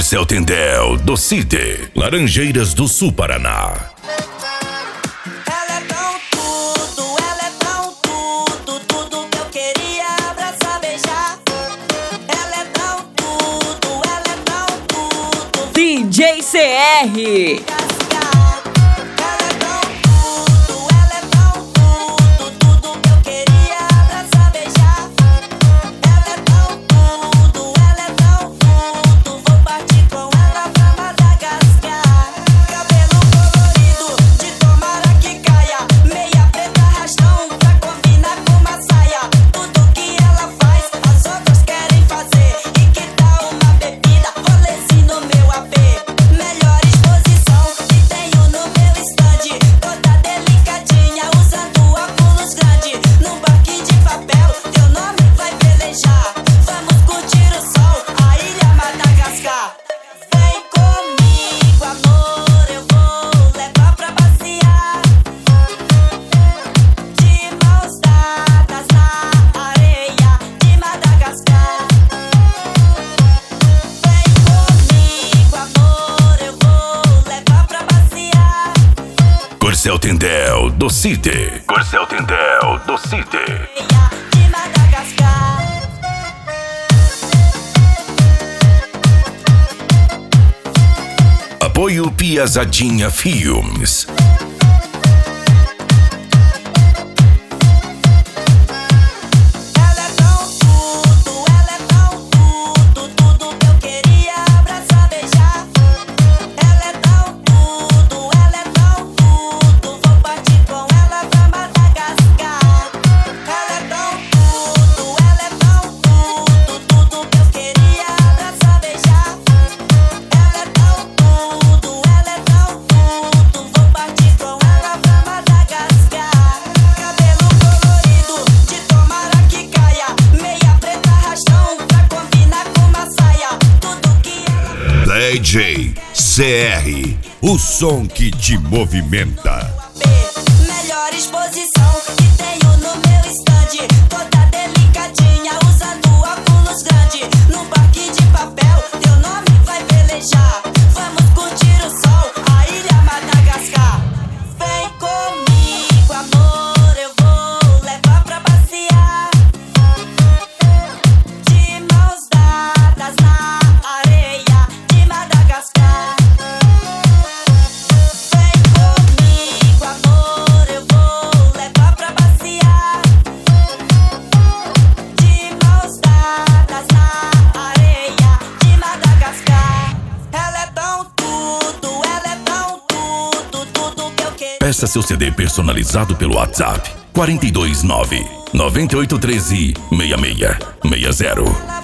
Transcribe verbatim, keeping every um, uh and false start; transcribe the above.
Corcel Tendel, do City, Laranjeiras do Sul, Paraná. D J C R. Corcel Tendel, do City, Corcel Tendel, do City. De Madagascar. Apoio Piazadinha Filmes. D J C R, o som que te movimenta. Melhor exposição que tenho no meu estande, toda delicadinha, usando óculos grande. Num parque de papel, teu nome vai velejar. Vamos curtir o sol, a ilha Madagascar. Vem comigo, amor, eu vou levar pra passear. De mãos dadas na areia de Madagascar. Vem comigo, amor, eu vou levar pra passear. De mãos dadas na areia de Madagascar. Ela é tão tudo, ela é tão tudo, tudo que eu quero. Peça seu C D personalizado pelo WhatsApp quatro dois nove, nove oito um três, seis seis seis zero.